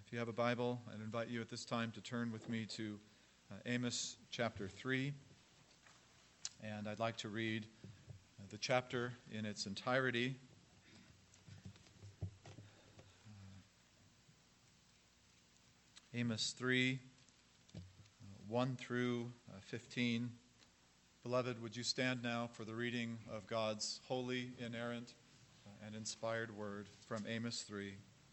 If you have a Bible, I'd invite you at this time to turn with me to Amos chapter 3. And I'd like to read the chapter in its entirety. Amos 3, 1 through 15. Beloved, would you stand now for the reading of God's holy, inerrant, and inspired word from Amos 3.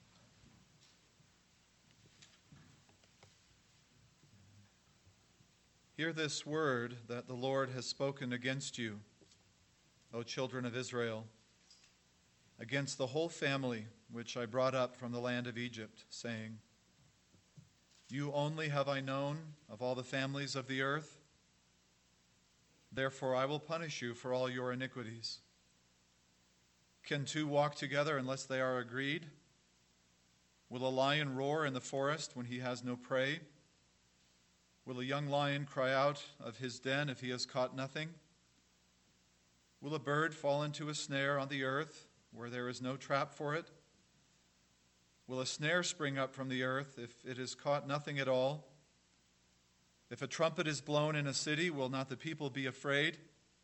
Hear this word that the Lord has spoken against you, O children of Israel, against the whole family which I brought up from the land of Egypt, saying, You only have I known of all the families of the earth. Therefore I will punish you for all your iniquities. Can two walk together unless they are agreed? Will a lion roar in the forest when he has no prey? Will a young lion cry out of his den if he has caught nothing? Will a bird fall into a snare on the earth where there is no trap for it? Will a snare spring up from the earth if it has caught nothing at all? If a trumpet is blown in a city, will not the people be afraid?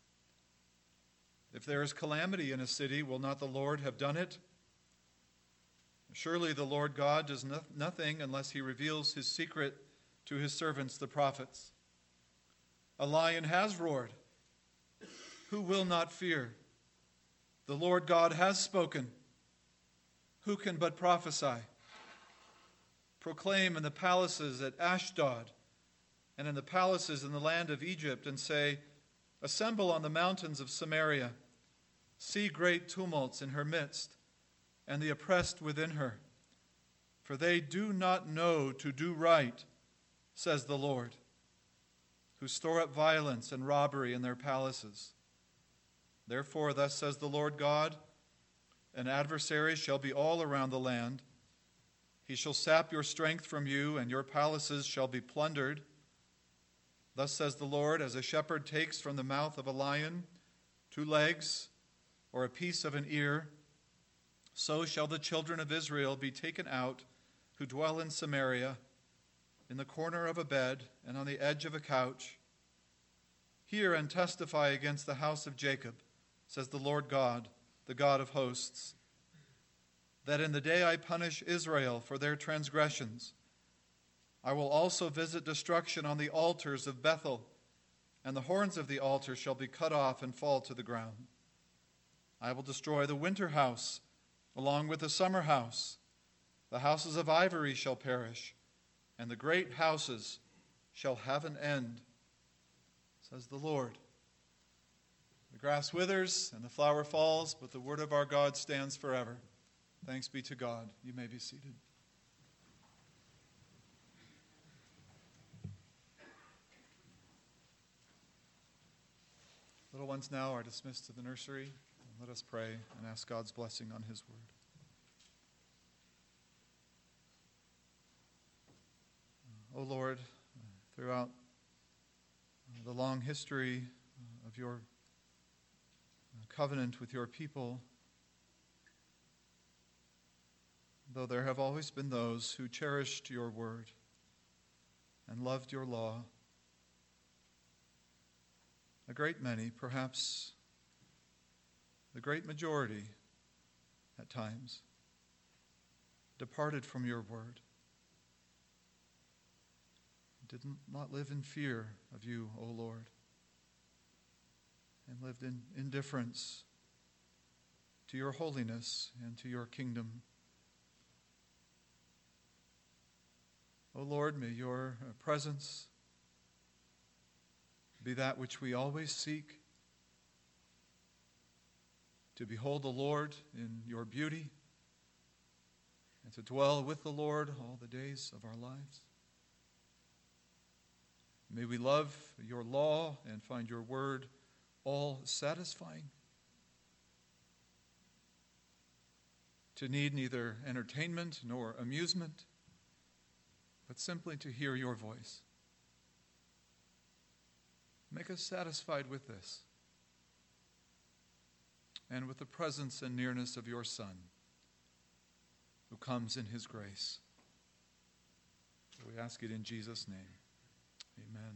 If there is calamity in a city, will not the Lord have done it? Surely the Lord God does nothing unless he reveals his secret to his servants, the prophets. A lion has roared. Who will not fear? The Lord God has spoken. Who can but prophesy? Proclaim in the palaces at Ashdod and in the palaces in the land of Egypt, and say, Assemble on the mountains of Samaria. See great tumults in her midst, and the oppressed within her. For they do not know to do right, says the Lord, who store up violence and robbery in their palaces. Therefore, thus says the Lord God, an adversary shall be all around the land. He shall sap your strength from you, and your palaces shall be plundered. Thus says the Lord, as a shepherd takes from the mouth of a lion 2 legs or a piece of an ear, so shall the children of Israel be taken out who dwell in Samaria, in the corner of a bed and on the edge of a couch. Hear and testify against the house of Jacob, says the Lord God, the God of hosts, that in the day I punish Israel for their transgressions, I will also visit destruction on the altars of Bethel, and the horns of the altar shall be cut off and fall to the ground. I will destroy the winter house along with the summer house. The houses of ivory shall perish, and the great houses shall have an end, says the Lord. The grass withers and the flower falls, but the word of our God stands forever. Thanks be to God. You may be seated. Little ones now are dismissed to the nursery. Let us pray and ask God's blessing on his word. O Lord, throughout the long history of your covenant with your people, though there have always been those who cherished your word and loved your law, a great many, perhaps the great majority at times, departed from your word, did not live in fear of you, O Lord, and lived in indifference to your holiness and to your kingdom. O Lord, may your presence be that which we always seek, to behold the Lord in your beauty, and to dwell with the Lord all the days of our lives. May we love your law and find your word all satisfying, to need neither entertainment nor amusement, but simply to hear your voice. Make us satisfied with this, and with the presence and nearness of your Son, who comes in his grace. We ask it in Jesus' name. Amen.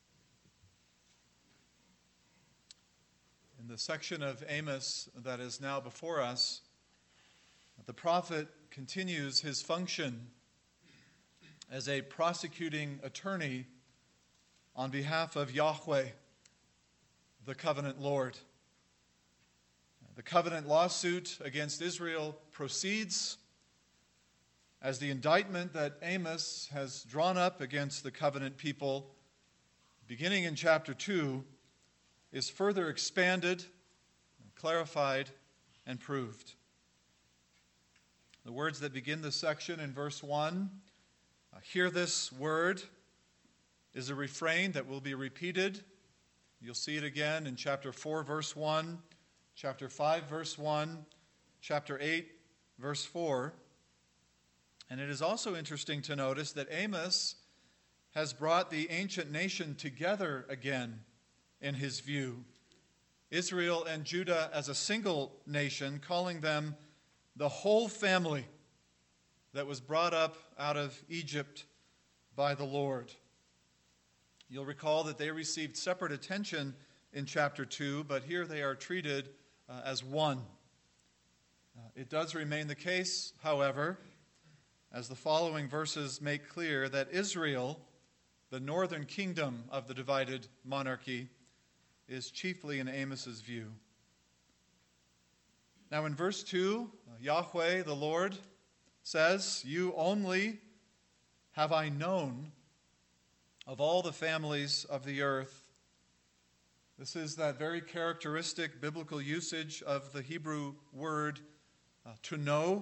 In the section of Amos that is now before us, the prophet continues his function as a prosecuting attorney on behalf of Yahweh, the covenant Lord. The covenant lawsuit against Israel proceeds as the indictment that Amos has drawn up against the covenant people, beginning in chapter 2, is further expanded, clarified, and proved. The words that begin this section in verse 1, hear this word, is a refrain that will be repeated. You'll see it again in chapter 4, verse 1, chapter 5, verse 1, chapter 8, verse 4. And it is also interesting to notice that Amos has brought the ancient nation together again in his view. Israel and Judah as a single nation, calling them the whole family that was brought up out of Egypt by the Lord. You'll recall that they received separate attention in chapter 2, but here they are treated as one. It does remain the case, however, as the following verses make clear, that Israel, the northern kingdom of the divided monarchy, is chiefly in Amos's view. Now in verse 2, Yahweh, the Lord, says, "You only have I known of all the families of the earth." This is that very characteristic biblical usage of the Hebrew word to know.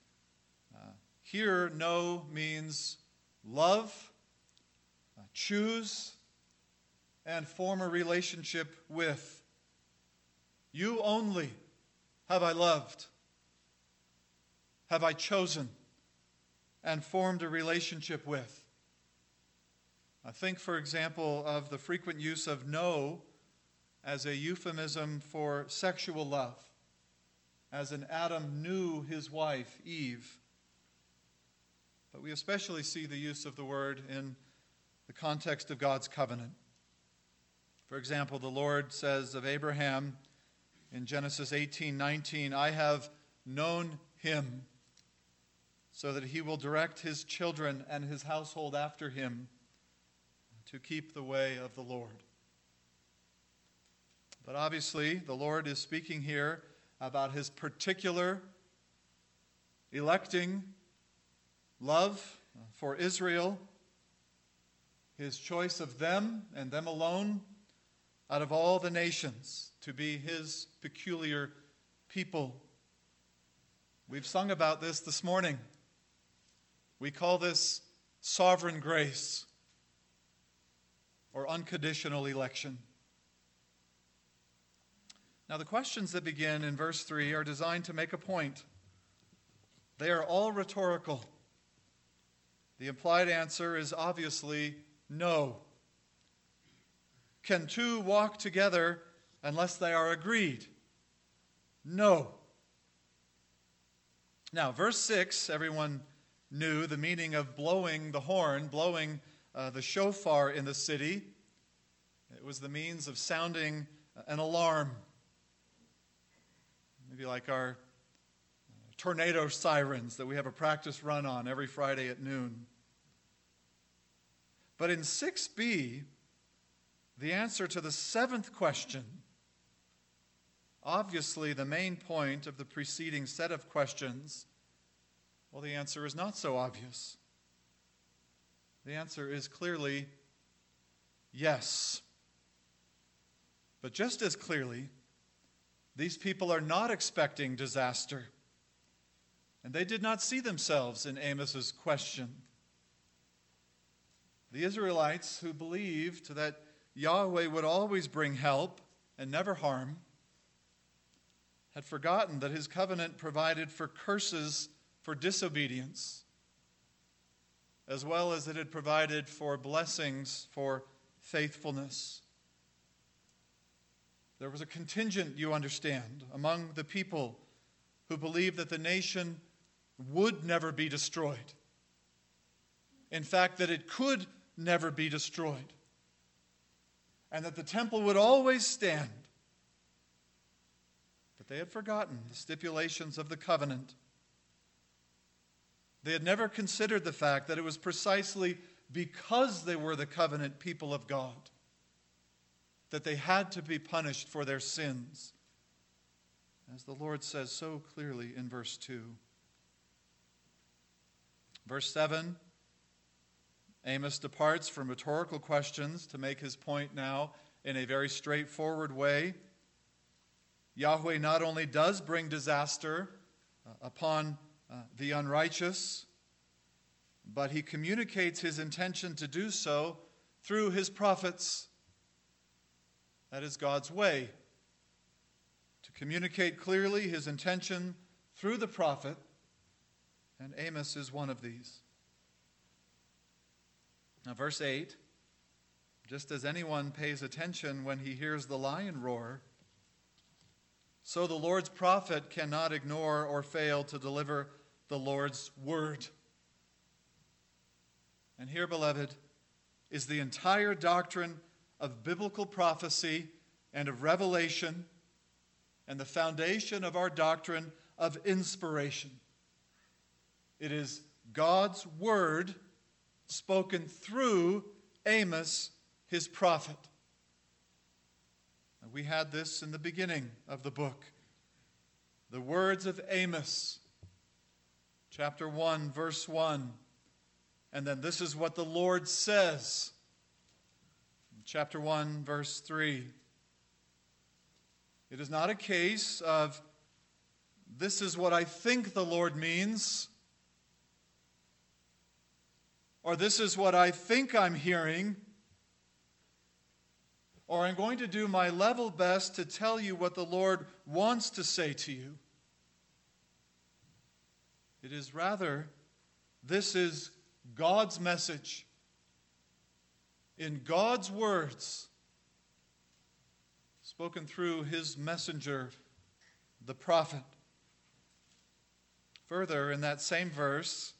Here, know means love, choose, and form a relationship with. You only have I loved, have I chosen, and formed a relationship with. I think, for example, of the frequent use of know as a euphemism for sexual love, as in Adam knew his wife, Eve. But we especially see the use of the word in the context of God's covenant. For example, the Lord says of Abraham in Genesis 18:19, "I have known him so that he will direct his children and his household after him to keep the way of the Lord." But obviously, the Lord is speaking here about his particular electing love for Israel, his choice of them and them alone out of all the nations to be his peculiar people. We've sung about this morning. We call this sovereign grace or unconditional election. Now, the questions that begin in verse 3 are designed to make a point. They are all rhetorical. The implied answer is obviously no. Can two walk together unless they are agreed? No. Now, verse 6, everyone knew the meaning of blowing the horn, blowing the shofar in the city. It was the means of sounding an alarm. Maybe like our tornado sirens that we have a practice run on every Friday at noon. But in 6b, the answer to the seventh question, obviously the main point of the preceding set of questions, well, the answer is not so obvious. The answer is clearly yes. But just as clearly, these people are not expecting disaster. And they did not see themselves in Amos's question. The Israelites who believed that Yahweh would always bring help and never harm had forgotten that his covenant provided for curses for disobedience, as well as it had provided for blessings for faithfulness. There was a contingent, you understand, among the people who believed that the nation would never be destroyed. In fact, that it could never be destroyed, and that the temple would always stand. But they had forgotten the stipulations of the covenant. They had never considered the fact that it was precisely because they were the covenant people of God that they had to be punished for their sins, as the Lord says so clearly in verse 2. Verse 7, Amos departs from rhetorical questions to make his point now in a very straightforward way. Yahweh not only does bring disaster upon the unrighteous, but he communicates his intention to do so through his prophets. That is God's way, to communicate clearly his intention through the prophet, and Amos is one of these. Now, verse 8, just as anyone pays attention when he hears the lion roar, so the Lord's prophet cannot ignore or fail to deliver the Lord's word. And here, beloved, is the entire doctrine of biblical prophecy and of revelation, and the foundation of our doctrine of inspiration. It is God's word spoken through Amos, his prophet. And we had this in the beginning of the book. The words of Amos, chapter 1, verse 1. And then this is what the Lord says. Chapter 1, verse 3. It is not a case of, this is what I think the Lord means, or this is what I think I'm hearing, or I'm going to do my level best to tell you what the Lord wants to say to you. It is rather, this is God's message in God's words, spoken through his messenger, the prophet. Further, in that same verse,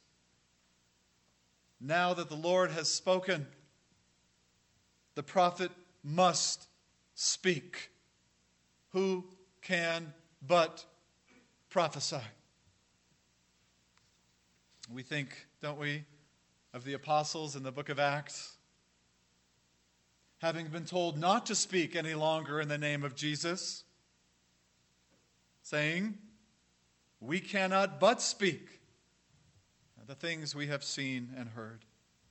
now that the Lord has spoken, the prophet must speak. Who can but prophesy? We think, don't we, of the apostles in the book of Acts, having been told not to speak any longer in the name of Jesus, saying, we cannot but speak the things we have seen and heard.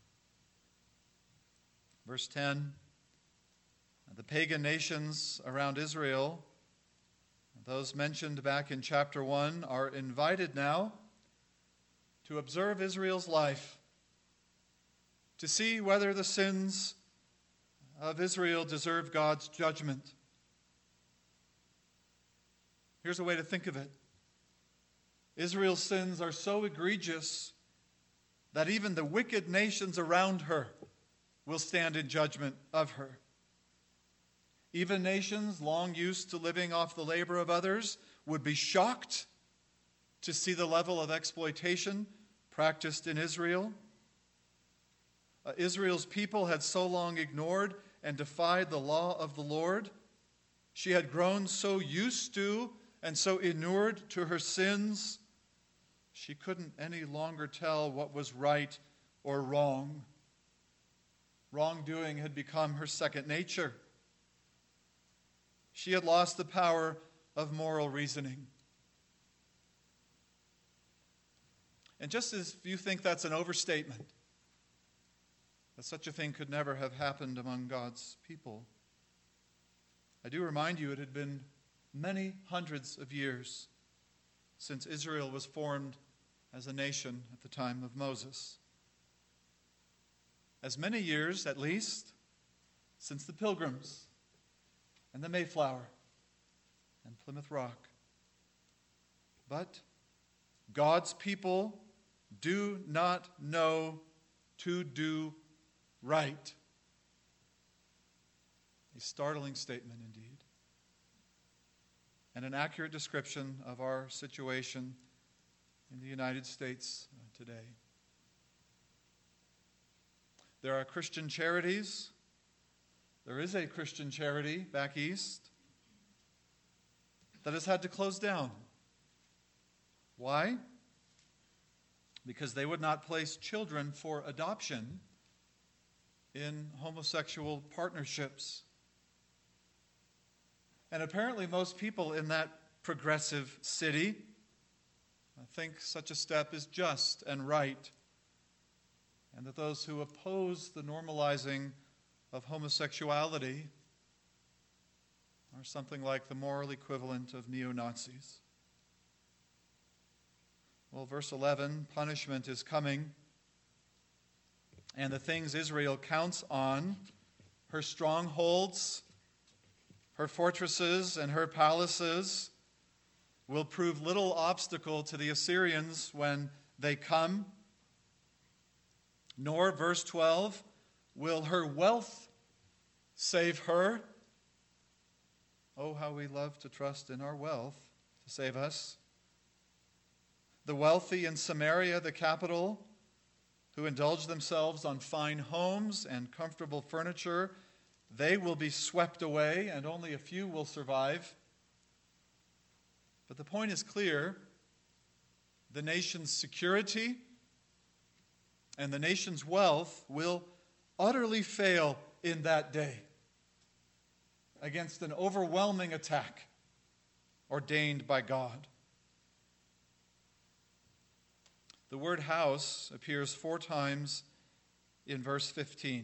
Verse 10, the pagan nations around Israel, those mentioned back in chapter 1, are invited now to observe Israel's life, to see whether the sins of Israel deserve God's judgment. Here's a way to think of it. Israel's sins are so egregious that even the wicked nations around her will stand in judgment of her. Even nations long used to living off the labor of others would be shocked to see the level of exploitation practiced in Israel. Israel's people had so long ignored and defied the law of the Lord. She had grown so used to and so inured to her sins, she couldn't any longer tell what was right or wrong. Wrongdoing had become her second nature. She had lost the power of moral reasoning. And just as you think that's an overstatement, that such a thing could never have happened among God's people, I do remind you it had been many hundreds of years since Israel was formed as a nation at the time of Moses. As many years, at least, since the Pilgrims and the Mayflower and Plymouth Rock. But God's people do not know to do right. A startling statement indeed, and an accurate description of our situation in the United States today. There are Christian charities. There is a Christian charity back east that has had to close down. Why? Because they would not place children for adoption in homosexual partnerships. And apparently most people in that progressive city think such a step is just and right, and that those who oppose the normalizing of homosexuality are something like the moral equivalent of neo-Nazis. Well, verse 11, punishment is coming, and the things Israel counts on, her strongholds, her fortresses, and her palaces, will prove little obstacle to the Assyrians when they come. Nor, verse 12, will her wealth save her. Oh, how we love to trust in our wealth to save us. The wealthy in Samaria, the capital, who indulge themselves on fine homes and comfortable furniture, they will be swept away, and only a few will survive. But the point is clear. The nation's security and the nation's wealth will utterly fail in that day against an overwhelming attack ordained by God. The word house appears 4 times in verse 15.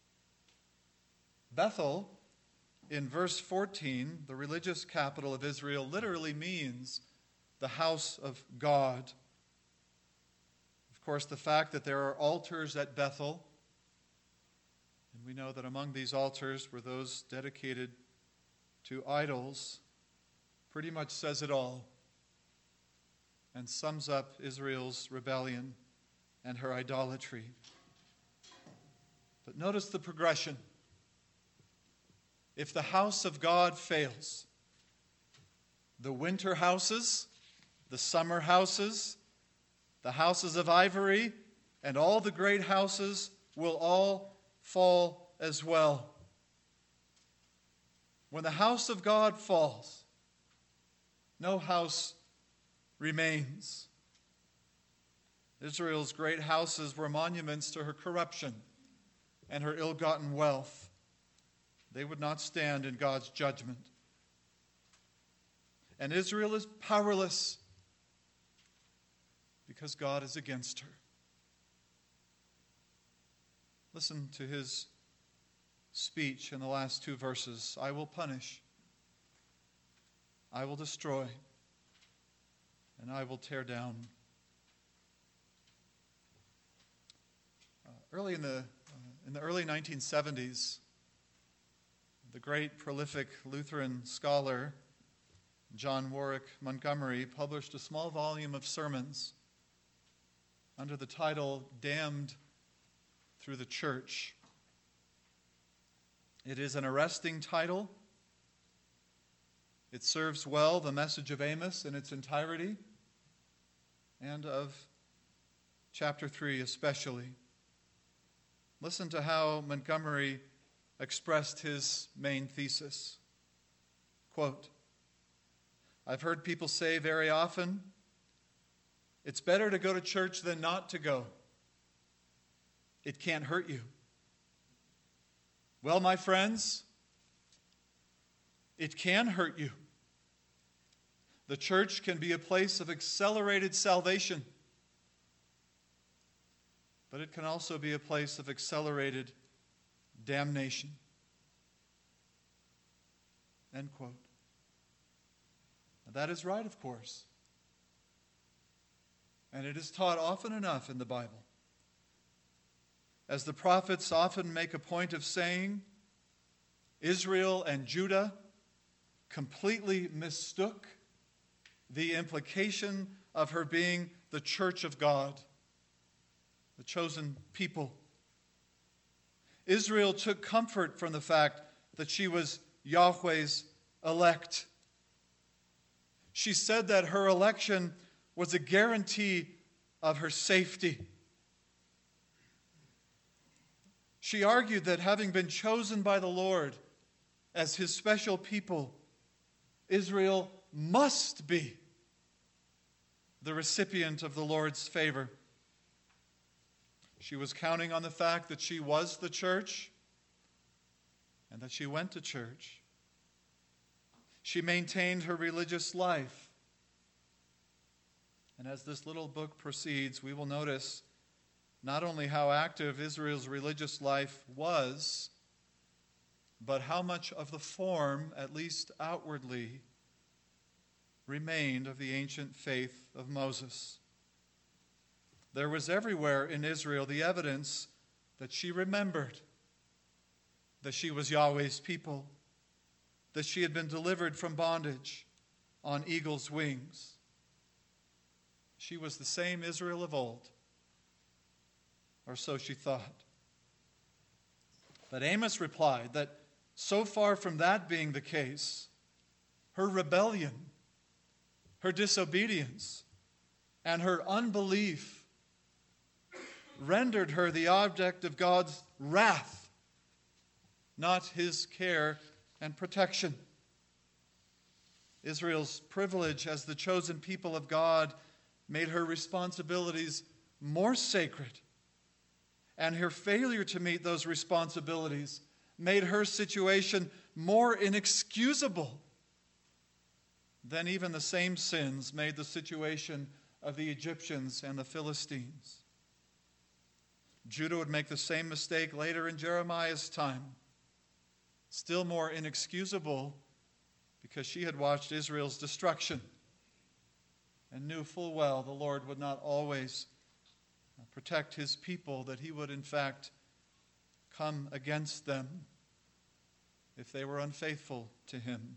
Bethel, in verse 14, the religious capital of Israel, literally means the house of God. Of course, the fact that there are altars at Bethel, and we know that among these altars were those dedicated to idols, pretty much says it all and sums up Israel's rebellion and her idolatry. But notice the progression. If the house of God fails, the winter houses, the summer houses, the houses of ivory, and all the great houses will all fall as well. When the house of God falls, no house remains. Israel's great houses were monuments to her corruption and her ill-gotten wealth. They would not stand in God's judgment. And Israel is powerless because God is against her. Listen to his speech in the last 2 verses. I will punish, I will destroy, and I will tear down. In the early 1970s, the great prolific Lutheran scholar John Warwick Montgomery published a small volume of sermons under the title Damned Through the Church. It is an arresting title. It serves well the message of Amos in its entirety, and of chapter 3 especially. Listen to how Montgomery expressed his main thesis. Quote, I've heard people say very often, it's better to go to church than not to go. It can't hurt you. Well, my friends, it can hurt you. The church can be a place of accelerated salvation, but it can also be a place of accelerated damnation. End quote. Now, that is right, of course. And it is taught often enough in the Bible. As the prophets often make a point of saying, Israel and Judah completely mistook the implication of her being the church of God, the chosen people. Israel took comfort from the fact that she was Yahweh's elect. She said that her election was a guarantee of her safety. She argued that having been chosen by the Lord as his special people, Israel must be the recipient of the Lord's favor. She was counting on the fact that she was the church and that she went to church. She maintained her religious life. And as this little book proceeds, we will notice not only how active Israel's religious life was, but how much of the form, at least outwardly, remained of the ancient faith of Moses. There was everywhere in Israel the evidence that she remembered that she was Yahweh's people, that she had been delivered from bondage on eagle's wings. She was the same Israel of old, or so she thought. But Amos replied that so far from that being the case, her rebellion, her disobedience, and her unbelief rendered her the object of God's wrath, not his care and protection. Israel's privilege as the chosen people of God made her responsibilities more sacred, and her failure to meet those responsibilities made her situation more inexcusable than even the same sins made the situation of the Egyptians and the Philistines. Judah would make the same mistake later in Jeremiah's time, still more inexcusable because she had watched Israel's destruction and knew full well the Lord would not always protect his people, that he would in fact come against them if they were unfaithful to him.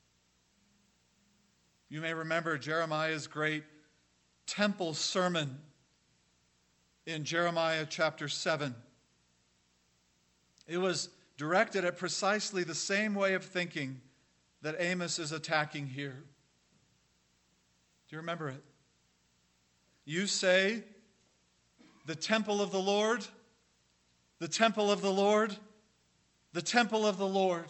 You may remember Jeremiah's great temple sermon in Jeremiah chapter 7. It was directed at precisely the same way of thinking that Amos is attacking here. Do you remember it? You say, the temple of the Lord, the temple of the Lord, the temple of the Lord.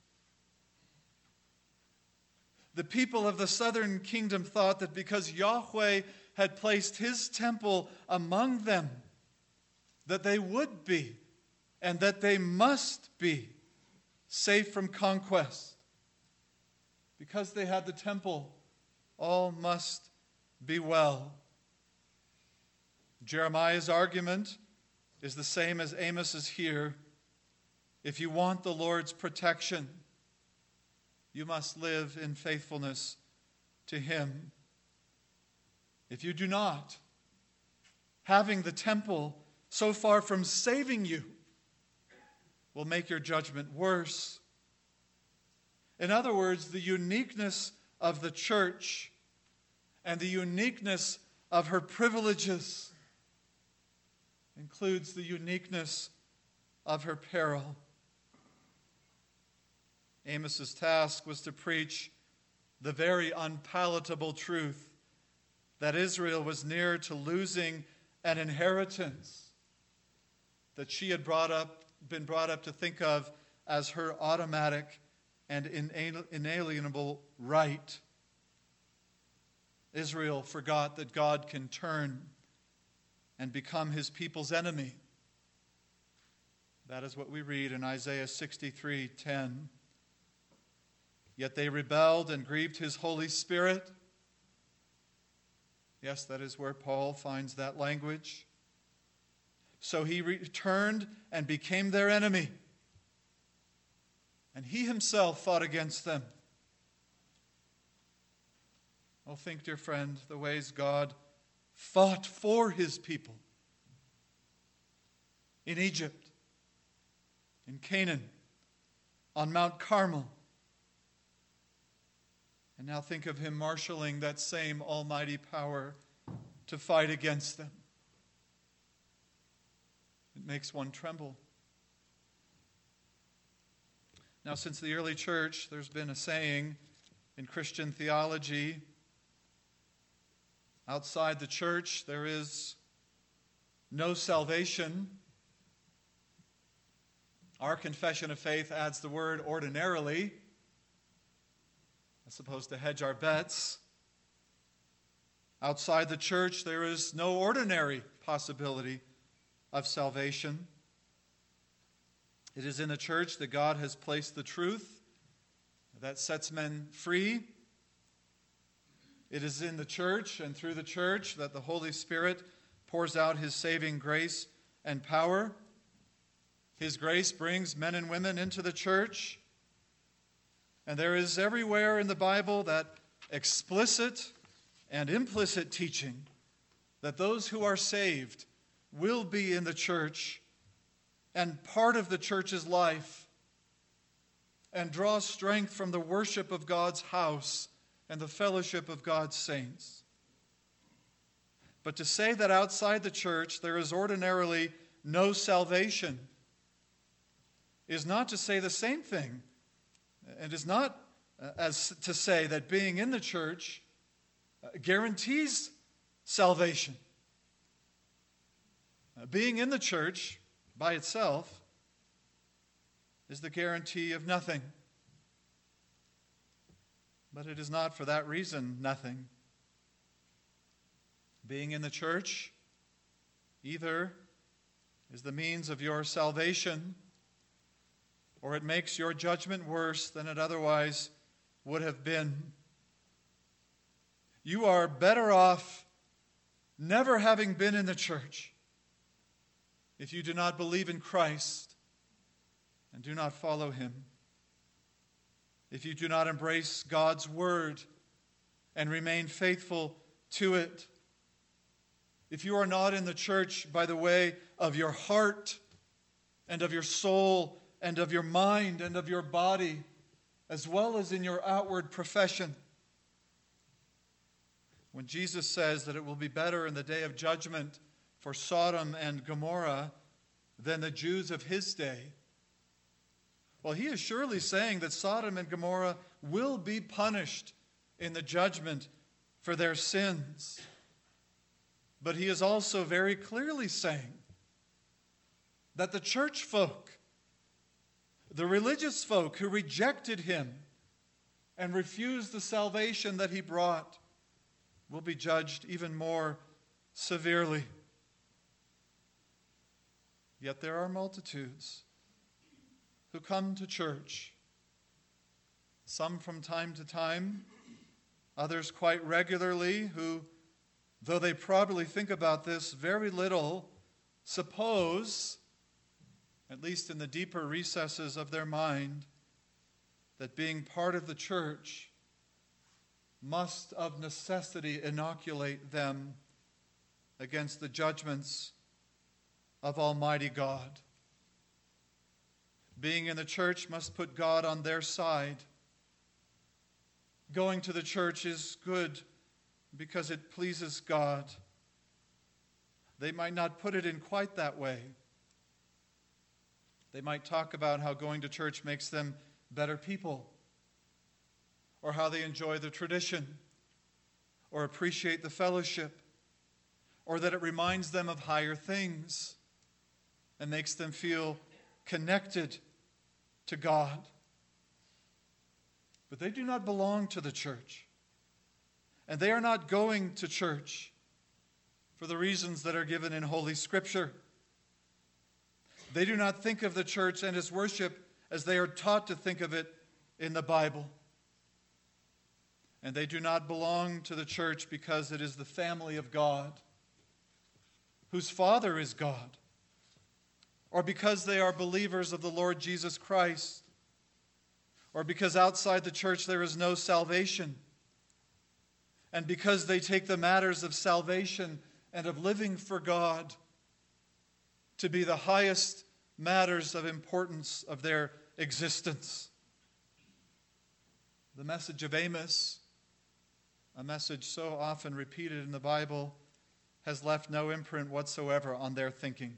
The people of the southern kingdom thought that because Yahweh had placed his temple among them, that they would be, and that they must be, safe from conquest. Because they had the temple, all must be well. Jeremiah's argument is the same as Amos's here. If you want the Lord's protection, you must live in faithfulness to him. If you do not, having the temple so far from saving you will make your judgment worse. In other words, the uniqueness of the church and the uniqueness of her privileges includes the uniqueness of her peril. Amos's task was to preach the very unpalatable truth that Israel was near to losing an inheritance that she had been brought up to think of as her automatic and inalienable right. Israel forgot that God can turn and become his people's enemy. That is what we read in Isaiah 63:10. Yet they rebelled and grieved his Holy Spirit. Yes, that is where Paul finds that language. So he returned and became their enemy. And he himself fought against them. Oh, think, dear friend, the ways God fought for his people. In Egypt, in Canaan, on Mount Carmel. And now think of him marshaling that same almighty power to fight against them. It makes one tremble. Now, since the early church, there's been a saying in Christian theology, outside the church there is no salvation. Our confession of faith adds the word ordinarily, as opposed to hedge our bets. Outside the church, there is no ordinary possibility of salvation. It is in the church that God has placed the truth that sets men free. It is in the church and through the church that the Holy Spirit pours out his saving grace and power. His grace brings men and women into the church. And there is everywhere in the Bible that explicit and implicit teaching that those who are saved will be in the church and part of the church's life and draw strength from the worship of God's house and the fellowship of God's saints. But to say that outside the church there is ordinarily no salvation is not to say the same thing. It is not as to say that being in the church guarantees salvation. Being in the church by itself is the guarantee of nothing. But it is not for that reason nothing. Being in the church either is the means of your salvation, or it makes your judgment worse than it otherwise would have been. You are better off never having been in the church if you do not believe in Christ and do not follow him. If you do not embrace God's word and remain faithful to it. If you are not in the church by the way of your heart and of your soul and of your mind and of your body, as well as in your outward profession. When Jesus says that it will be better in the day of judgment for Sodom and Gomorrah than the Jews of his day, well, he is surely saying that Sodom and Gomorrah will be punished in the judgment for their sins. But he is also very clearly saying that the church folk, the religious folk who rejected him and refused the salvation that he brought, will be judged even more severely. Yet there are multitudes who come to church, some from time to time, others quite regularly, who, though they probably think about this very little, suppose, at least in the deeper recesses of their mind, that being part of the church must of necessity inoculate them against the judgments of Almighty God. Being in the church must put God on their side. Going to the church is good because it pleases God. They might not put it in quite that way. They might talk about how going to church makes them better people, or how they enjoy the tradition, or appreciate the fellowship, or that it reminds them of higher things and makes them feel connected to God. But they do not belong to the church. And they are not going to church for the reasons that are given in Holy Scripture. They do not think of the church and its worship as they are taught to think of it in the Bible. And they do not belong to the church because it is the family of God, whose Father is God, or because they are believers of the Lord Jesus Christ, or because outside the church there is no salvation, and because they take the matters of salvation and of living for God to be the highest matters of importance of their existence. The message of Amos, a message so often repeated in the Bible, has left no imprint whatsoever on their thinking.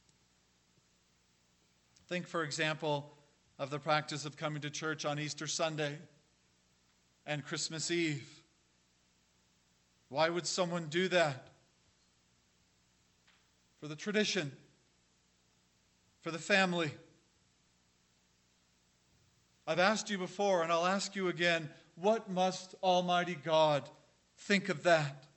Think, for example, of the practice of coming to church on Easter Sunday and Christmas Eve. Why would someone do that? For the tradition, for the family, I've asked you before, and I'll ask you again, what must Almighty God think of that?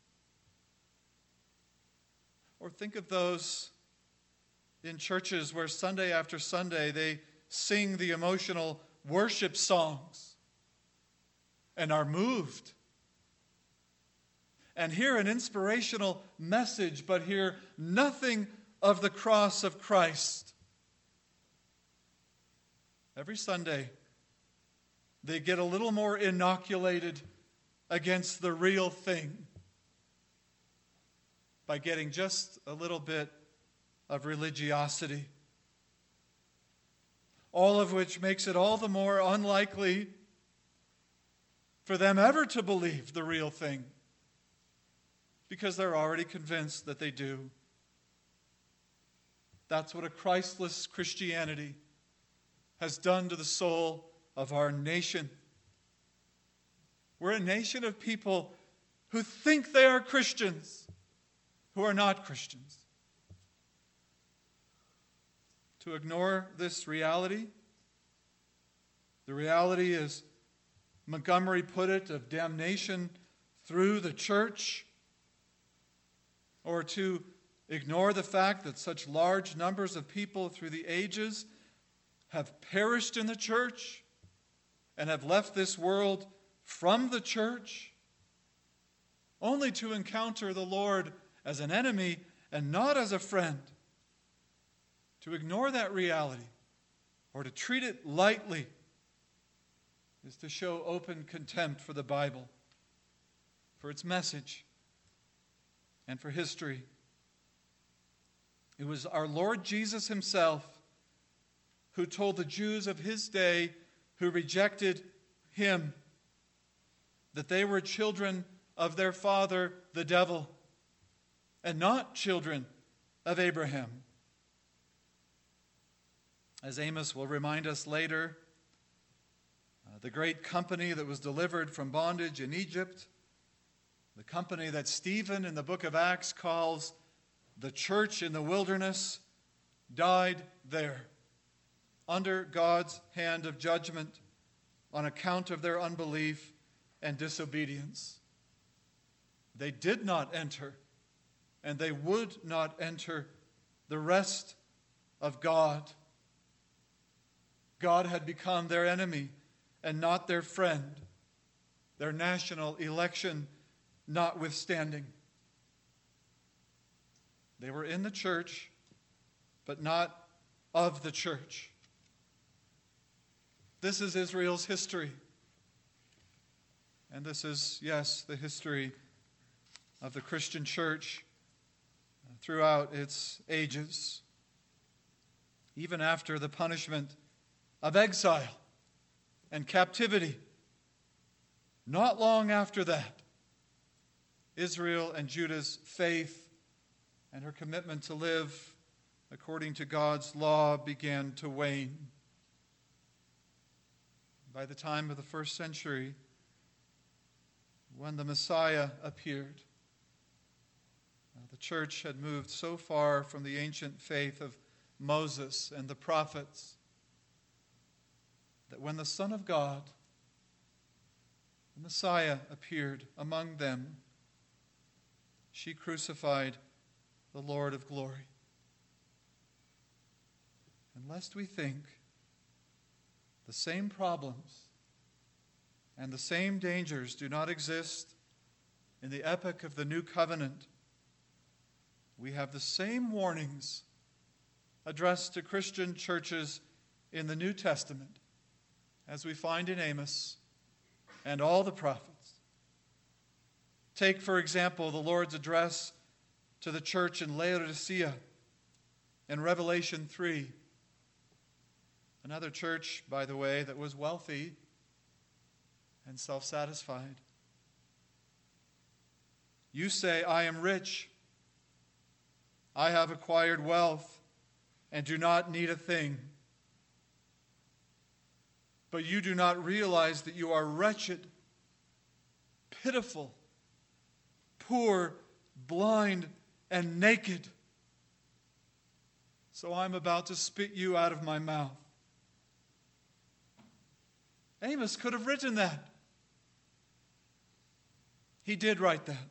Or think of those in churches where Sunday after Sunday they sing the emotional worship songs and are moved and hear an inspirational message but hear nothing of the cross of Christ. Every Sunday they get a little more inoculated against the real thing by getting just a little bit of religiosity. All of which makes it all the more unlikely for them ever to believe the real thing, because they're already convinced that they do. That's what a Christless Christianity has done to the soul of our nation. We're a nation of people who think they are Christians, who are not Christians. To ignore this reality, the reality, as Montgomery put it, of damnation through the church, or to ignore the fact that such large numbers of people through the ages have perished in the church and have left this world from the church, only to encounter the Lord as an enemy and not as a friend. To ignore that reality or to treat it lightly is to show open contempt for the Bible, for its message, and for history. It was our Lord Jesus himself who told the Jews of his day who rejected him that they were children of their father, the devil, and not children of Abraham. As Amos will remind us later, the great company that was delivered from bondage in Egypt, the company that Stephen in the book of Acts calls the church in the wilderness, died there under God's hand of judgment on account of their unbelief and disobedience. They did not enter, and they would not enter the rest of God. God had become their enemy and not their friend, their national election notwithstanding. They were in the church, but not of the church. This is Israel's history. And this is, yes, the history of the Christian church throughout its ages. Even after the punishment of exile and captivity, not long after that, Israel and Judah's faith and her commitment to live according to God's law began to wane. By the time of the first century, when the Messiah appeared, the church had moved so far from the ancient faith of Moses and the prophets that when the Son of God, the Messiah, appeared among them, she crucified the Lord of glory. And lest we think the same problems and the same dangers do not exist in the epoch of the New Covenant, we have the same warnings addressed to Christian churches in the New Testament as we find in Amos and all the prophets. Take, for example, the Lord's address to the church in Laodicea in Revelation 3. Another church, by the way, that was wealthy and self-satisfied. You say, I am rich. I have acquired wealth and do not need a thing. But you do not realize that you are wretched, pitiful, poor, blind, and naked. So I'm about to spit you out of my mouth. Amos could have written that. He did write that.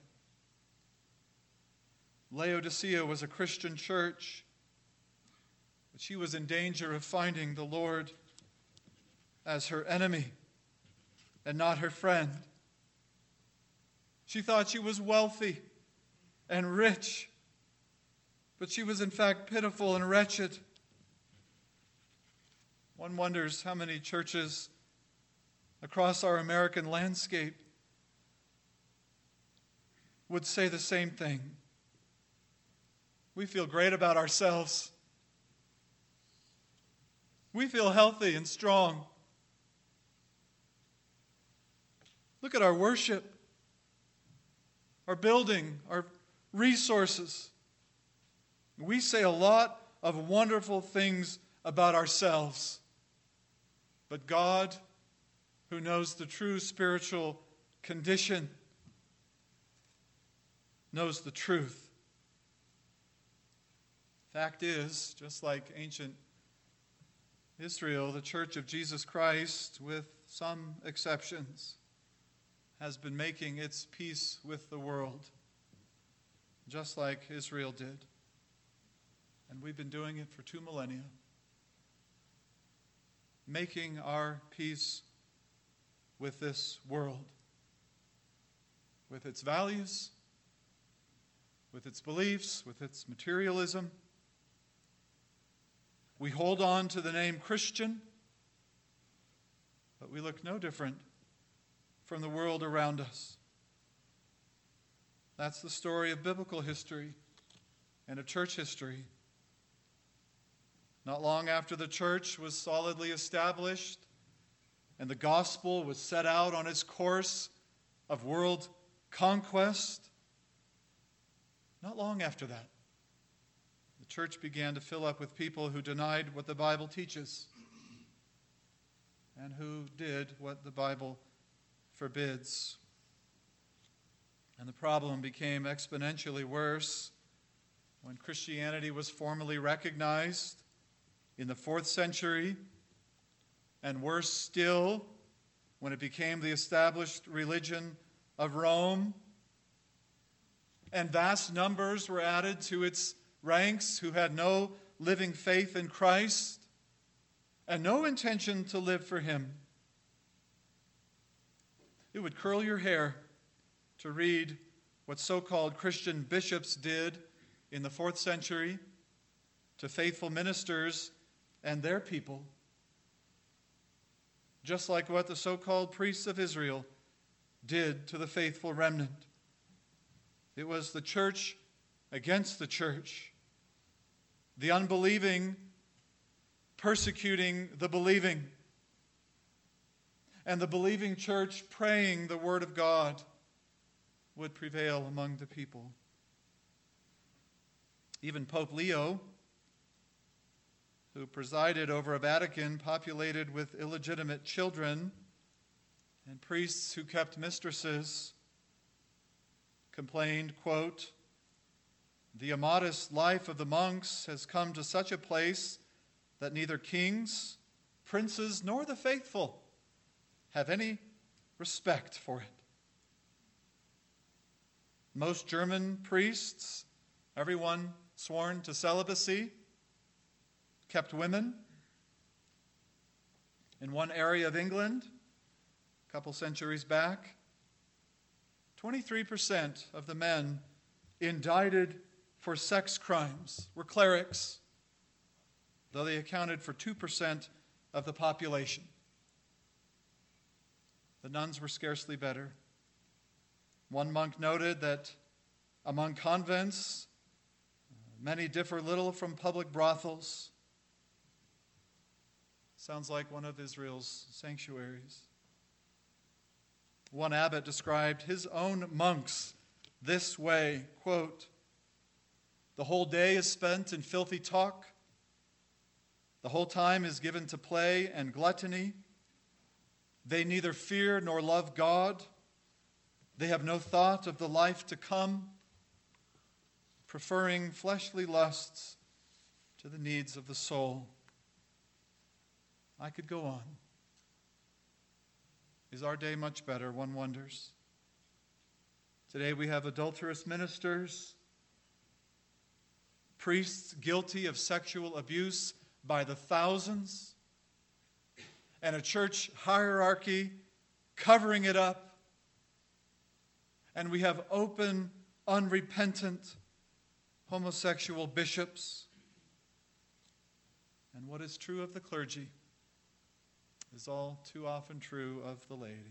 Laodicea was a Christian church, but she was in danger of finding the Lord as her enemy and not her friend. She thought she was wealthy and rich, but she was in fact pitiful and wretched. One wonders how many churches across our American landscape would say the same thing. We feel great about ourselves. We feel healthy and strong. Look at our worship, our building, our resources. We say a lot of wonderful things about ourselves. But God, who knows the true spiritual condition, knows the truth. Fact is, just like ancient Israel, the Church of Jesus Christ, with some exceptions, has been making its peace with the world, just like Israel did. And we've been doing it for 2 millennia. Making our peace with this world, with its values, with its beliefs, with its materialism. We hold on to the name Christian, but we look no different from the world around us. That's the story of biblical history and of church history. Not long after the church was solidly established and the gospel was set out on its course of world conquest, not long after that, the church began to fill up with people who denied what the Bible teaches and who did what the Bible forbids. And the problem became exponentially worse when Christianity was formally recognized in the 4th century, and worse still when it became the established religion of Rome. And vast numbers were added to its ranks who had no living faith in Christ and no intention to live for Him. It would curl your hair to read what so-called Christian bishops did in the 4th century to faithful ministers and their people, just like what the so-called priests of Israel did to the faithful remnant. It was the church against the church, the unbelieving persecuting the believing, and the believing church praying the word of God would prevail among the people. Even Pope Leo, who presided over a Vatican populated with illegitimate children and priests who kept mistresses, complained, quote, "The immodest life of the monks has come to such a place that neither kings, princes, nor the faithful have any respect for it." Most German priests, everyone sworn to celibacy, kept women. In one area of England, a couple centuries back, 23% of the men indicted for sex crimes were clerics, though they accounted for 2% of the population. The nuns were scarcely better. One monk noted that among convents, many differ little from public brothels. Sounds like one of Israel's sanctuaries. One abbot described his own monks this way, quote, "The whole day is spent in filthy talk. The whole time is given to play and gluttony. They neither fear nor love God. They have no thought of the life to come, preferring fleshly lusts to the needs of the soul." I could go on. Is our day much better, one wonders? Today we have adulterous ministers, priests guilty of sexual abuse by the thousands, and a church hierarchy covering it up. And we have open, unrepentant homosexual bishops. And what is true of the clergy is all too often true of the laity.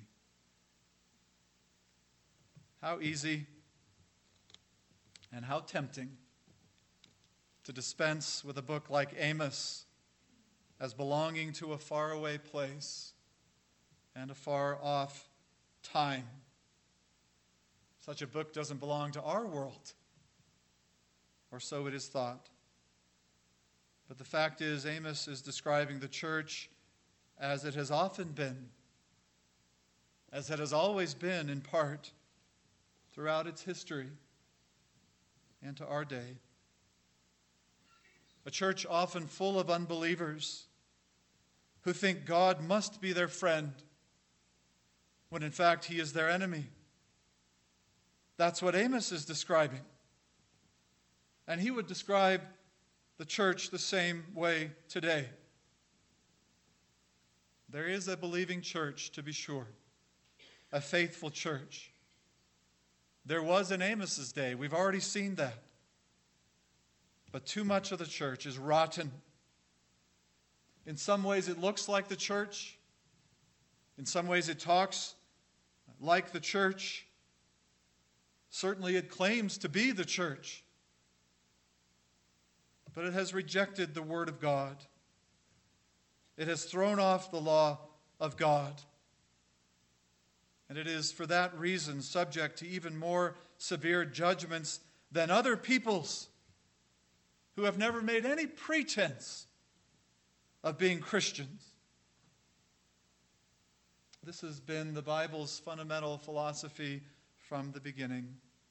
How easy and how tempting to dispense with a book like Amos as belonging to a faraway place and a far-off time. Such a book doesn't belong to our world, or so it is thought. But the fact is, Amos is describing the church as it has often been, as it has always been in part throughout its history and to our day. A church often full of unbelievers who think God must be their friend when in fact he is their enemy. That's what Amos is describing. And he would describe the church the same way today. There is a believing church, to be sure, a faithful church. There was in Amos's day. We've already seen that. But too much of the church is rotten. In some ways it looks like the church. In some ways it talks like the church. Certainly it claims to be the church. But it has rejected the Word of God. It has thrown off the law of God. And it is for that reason subject to even more severe judgments than other peoples who have never made any pretense of being Christians. This has been the Bible's fundamental philosophy from the beginning.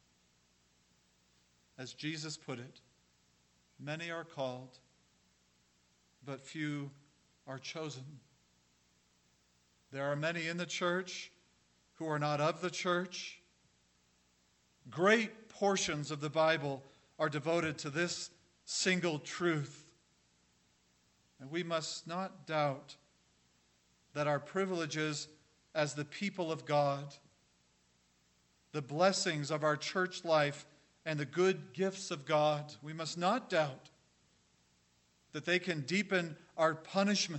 As Jesus put it, many are called, but few are chosen. There are many in the church who are not of the church. Great portions of the Bible are devoted to this single truth. And we must not doubt that our privileges as the people of God, the blessings of our church life, and the good gifts of God, we must not doubt that they can deepen our punishment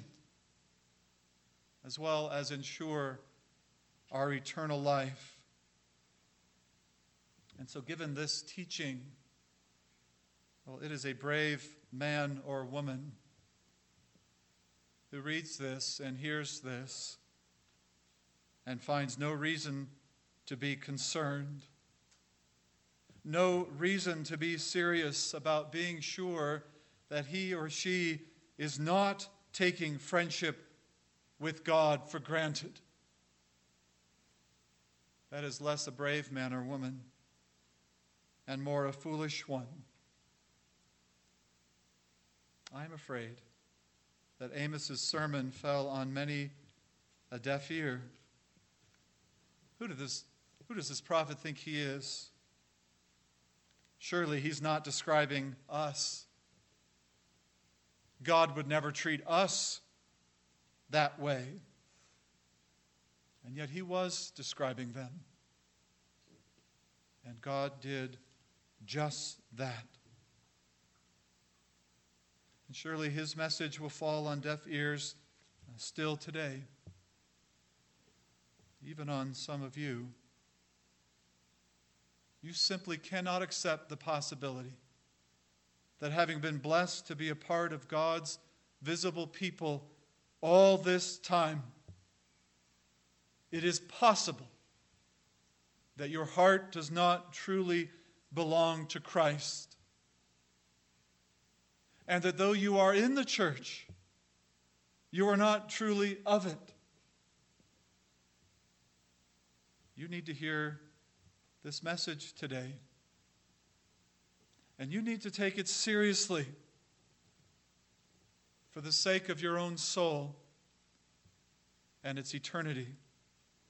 as well as ensure our eternal life. And so given this teaching, well, it is a brave man or woman who reads this and hears this and finds no reason to be concerned, no reason to be serious about being sure that he or she is not taking friendship with God for granted. That is less a brave man or woman and more a foolish one. I am afraid that Amos's sermon fell on many a deaf ear. Who does this prophet think he is? Surely he's not describing us. God would never treat us that way. And yet he was describing them. And God did just that. And surely his message will fall on deaf ears still today, even on some of you. You simply cannot accept the possibility that having been blessed to be a part of God's visible people all this time, it is possible that your heart does not truly belong to Christ. And that though you are in the church, you are not truly of it. You need to hear this message today. And you need to take it seriously for the sake of your own soul and its eternity.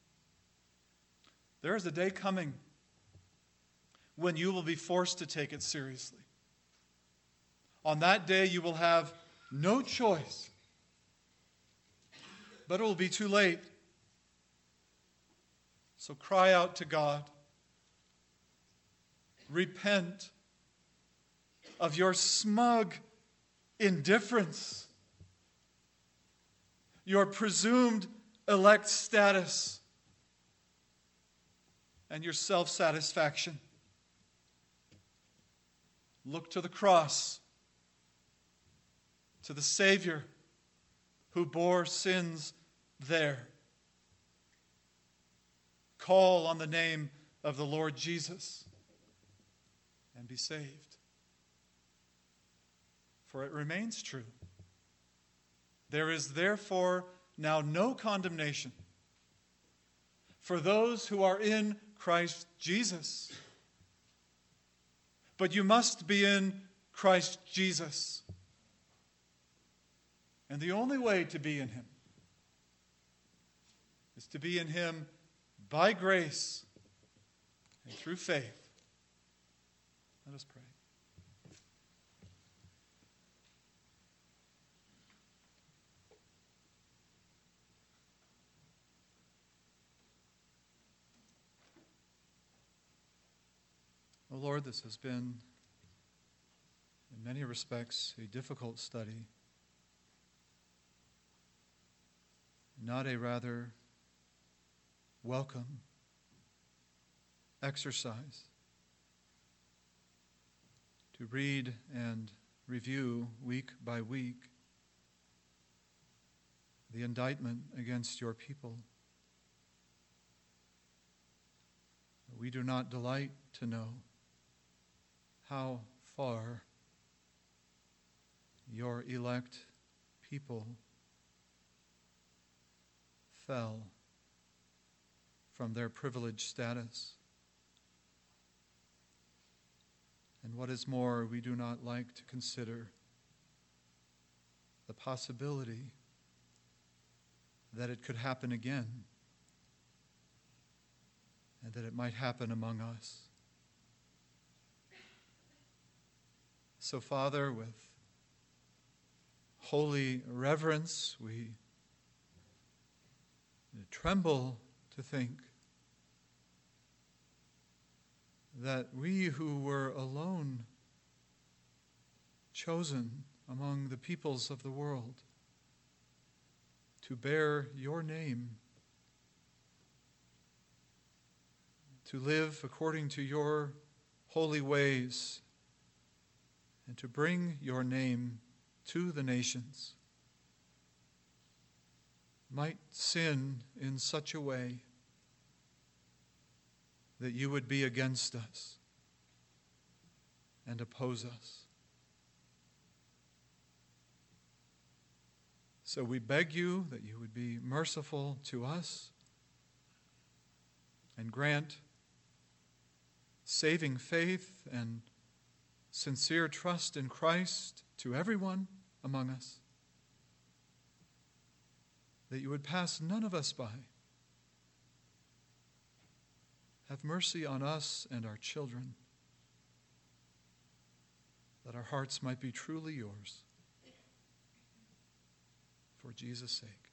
There is a day coming when you will be forced to take it seriously. On that day, you will have no choice, but it will be too late. So cry out to God. Repent of your smug indifference, your presumed elect status, and your self-satisfaction. Look to the cross, to the Savior who bore sins there. Call on the name of the Lord Jesus and be saved. For it remains true. There is therefore now no condemnation for those who are in Christ Jesus. But you must be in Christ Jesus. And the only way to be in Him is to be in Him by grace and through faith. Let us pray. Oh Lord, this has been, in many respects, a difficult study, not a rather welcome exercise to read and review week by week the indictment against your people. We do not delight to know how far your elect people fell from their privileged status. And what is more, we do not like to consider the possibility that it could happen again, and that it might happen among us. So, Father, with holy reverence, we tremble to think that we who were alone chosen among the peoples of the world to bear your name, to live according to your holy ways, and to bring your name to the nations, might sin in such a way that you would be against us and oppose us. So we beg you that you would be merciful to us and grant saving faith and sincere trust in Christ to everyone among us, that you would pass none of us by. Have mercy on us and our children, that our hearts might be truly yours. For Jesus' sake.